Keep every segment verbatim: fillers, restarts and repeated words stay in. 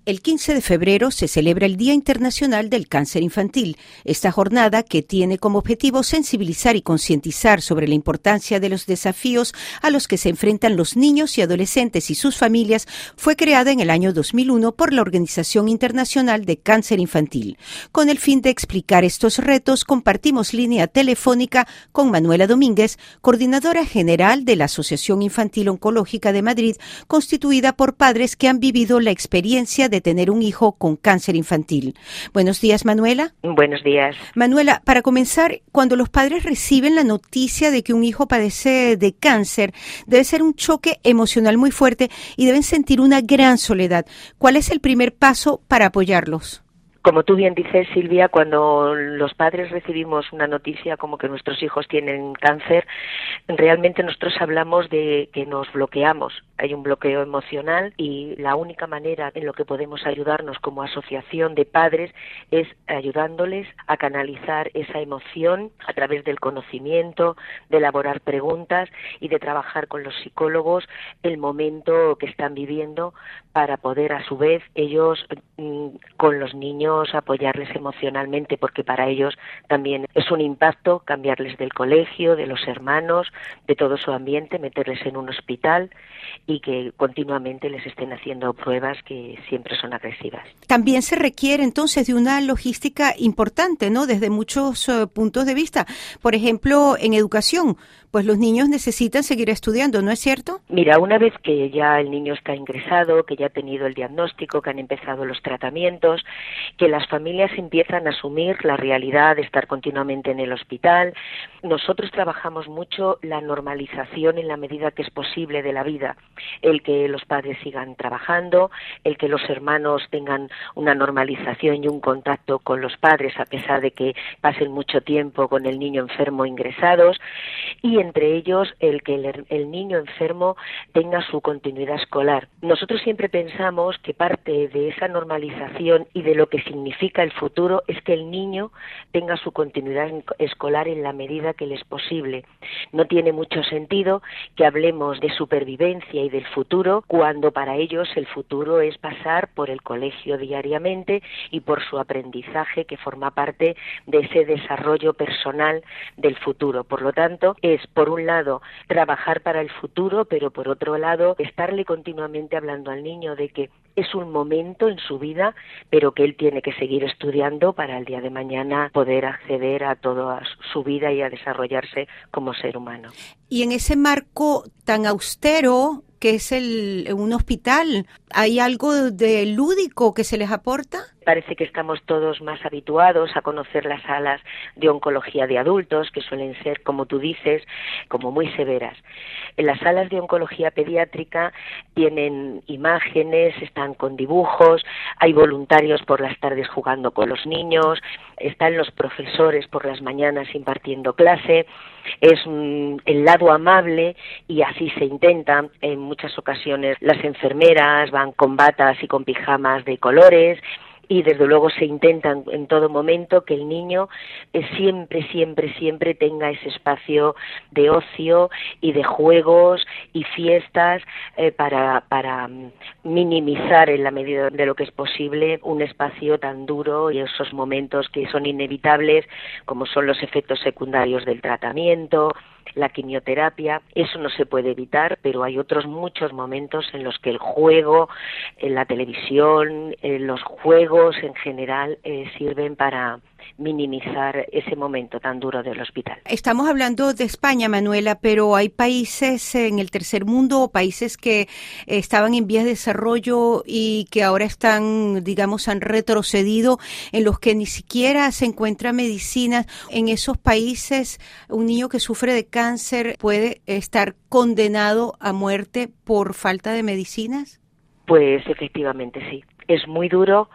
El quince de febrero se celebra el Día Internacional del Cáncer Infantil. Esta jornada, que tiene como objetivo sensibilizar y concientizar sobre la importancia de los desafíos a los que se enfrentan los niños y adolescentes y sus familias, fue creada en el año dos mil uno por la Organización Internacional de Cáncer Infantil. Con el fin de explicar estos retos, compartimos línea telefónica con Manuela Domínguez, coordinadora general de la Asociación Infantil Oncológica de Madrid, constituida por padres que han vivido la experiencia de tener un hijo con cáncer infantil. Buenos días, Manuela. Buenos días. Manuela, para comenzar, cuando los padres reciben la noticia de que un hijo padece de cáncer, debe ser un choque emocional muy fuerte y deben sentir una gran soledad. ¿Cuál es el primer paso para apoyarlos? Como tú bien dices, Silvia, cuando los padres recibimos una noticia como que nuestros hijos tienen cáncer, realmente nosotros hablamos de que nos bloqueamos. Hay un bloqueo emocional y la única manera en lo que podemos ayudarnos como asociación de padres es ayudándoles a canalizar esa emoción a través del conocimiento, de elaborar preguntas y de trabajar con los psicólogos el momento que están viviendo para poder a su vez ellos mmm, con los niños apoyarles emocionalmente, porque para ellos también es un impacto cambiarles del colegio, de los hermanos, de todo su ambiente, meterles en un hospital y que continuamente les estén haciendo pruebas que siempre son agresivas. También se requiere entonces de una logística importante, ¿no? Desde muchos uh, puntos de vista. Por ejemplo, en educación, pues los niños necesitan seguir estudiando, ¿no es cierto? Mira, una vez que ya el niño está ingresado, que ya ha tenido el diagnóstico, que han empezado los tratamientos, que las familias empiezan a asumir la realidad de estar continuamente en el hospital. Nosotros trabajamos mucho la normalización en la medida que es posible de la vida, el que los padres sigan trabajando, el que los hermanos tengan una normalización y un contacto con los padres a pesar de que pasen mucho tiempo con el niño enfermo ingresados, y entre ellos el que el, el niño enfermo tenga su continuidad escolar. Nosotros siempre pensamos que parte de esa normalización y de lo que significa el futuro es que el niño tenga su continuidad escolar en la medida que le es posible. No tiene mucho sentido que hablemos de supervivencia y del futuro cuando para ellos el futuro es pasar por el colegio diariamente y por su aprendizaje que forma parte de ese desarrollo personal del futuro. Por lo tanto, es por un lado trabajar para el futuro, pero por otro lado estarle continuamente hablando al niño de que es un momento en su vida, pero que él tiene que seguir estudiando para el día de mañana poder acceder a toda su vida y a desarrollarse como ser humano. Y en ese marco tan austero que es el un hospital, ¿hay algo de lúdico que se les aporta? Parece que estamos todos más habituados a conocer las salas de oncología de adultos, que suelen ser, como tú dices, como muy severas. En las salas de oncología pediátrica tienen imágenes, están con dibujos, hay voluntarios por las tardes jugando con los niños, están los profesores por las mañanas impartiendo clase. Es mm, el lado amable y así se intenta. En muchas ocasiones las enfermeras van con batas y con pijamas de colores y desde luego se intenta en todo momento que el niño eh, siempre, siempre, siempre tenga ese espacio de ocio y de juegos y fiestas eh, para, para minimizar en la medida de lo que es posible un espacio tan duro y esos momentos que son inevitables como son los efectos secundarios del tratamiento, la quimioterapia. Eso no se puede evitar, pero hay otros muchos momentos en los que el juego, en la televisión, en los juegos en general eh, sirven para minimizar ese momento tan duro del hospital. Estamos hablando de España, Manuela, pero hay países en el tercer mundo o países que estaban en vías de desarrollo y que ahora están, digamos, han retrocedido, en los que ni siquiera se encuentra medicinas. En esos países, un niño que sufre de cáncer puede estar condenado a muerte por falta de medicinas. Pues efectivamente sí. Es muy duro,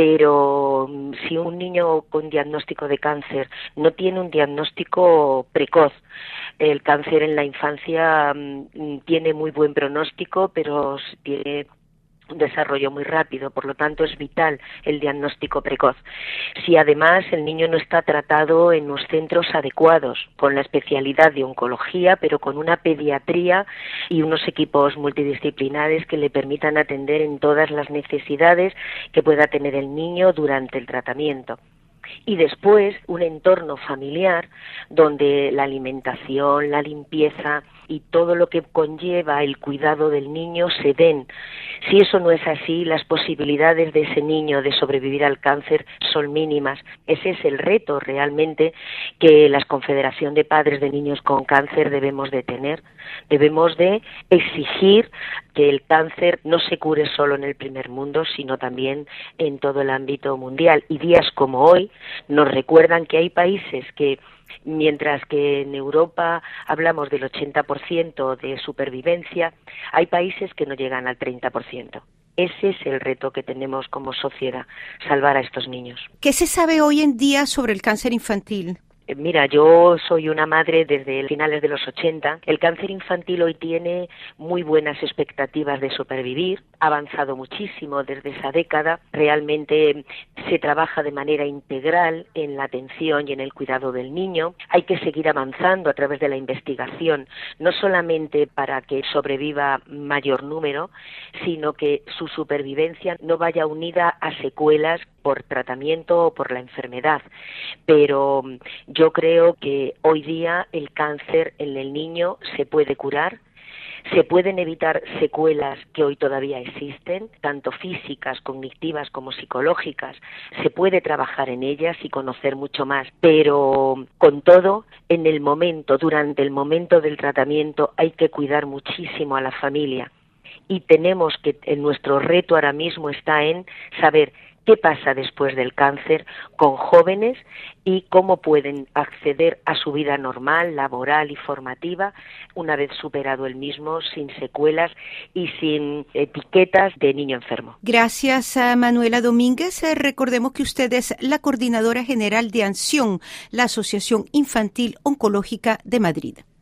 pero si un niño con diagnóstico de cáncer no tiene un diagnóstico precoz, el cáncer en la infancia mmm, tiene muy buen pronóstico, pero tiene un desarrollo muy rápido, por lo tanto es vital el diagnóstico precoz. Si además el niño no está tratado en los centros adecuados, con la especialidad de oncología, pero con una pediatría y unos equipos multidisciplinares que le permitan atender en todas las necesidades que pueda tener el niño durante el tratamiento. Y después un entorno familiar donde la alimentación, la limpieza y todo lo que conlleva el cuidado del niño se den. Si eso no es así, las posibilidades de ese niño de sobrevivir al cáncer son mínimas. Ese es el reto realmente que la Confederación de Padres de Niños con Cáncer debemos de tener. Debemos de exigir que el cáncer no se cure solo en el primer mundo, sino también en todo el ámbito mundial. Y días como hoy nos recuerdan que hay países que, mientras que en Europa hablamos del ochenta por ciento de supervivencia, hay países que no llegan al treinta por ciento. Ese es el reto que tenemos como sociedad, salvar a estos niños. ¿Qué se sabe hoy en día sobre el cáncer infantil? Mira, yo soy una madre desde finales de los ochenta. El cáncer infantil hoy tiene muy buenas expectativas de sobrevivir. Ha avanzado muchísimo desde esa década. Realmente se trabaja de manera integral en la atención y en el cuidado del niño. Hay que seguir avanzando a través de la investigación, no solamente para que sobreviva mayor número, sino que su supervivencia no vaya unida a secuelas por tratamiento o por la enfermedad. Pero yo creo que hoy día el cáncer en el niño se puede curar, se pueden evitar secuelas que hoy todavía existen, tanto físicas, cognitivas como psicológicas. Se puede trabajar en ellas y conocer mucho más, pero con todo, en el momento, durante el momento del tratamiento, hay que cuidar muchísimo a la familia. Y tenemos que, en nuestro reto ahora mismo está en saber qué pasa después del cáncer con jóvenes y cómo pueden acceder a su vida normal, laboral y formativa una vez superado el mismo, sin secuelas y sin etiquetas de niño enfermo. Gracias a Manuela Domínguez. Recordemos que usted es la coordinadora general de ANSION, la Asociación Infantil Oncológica de Madrid.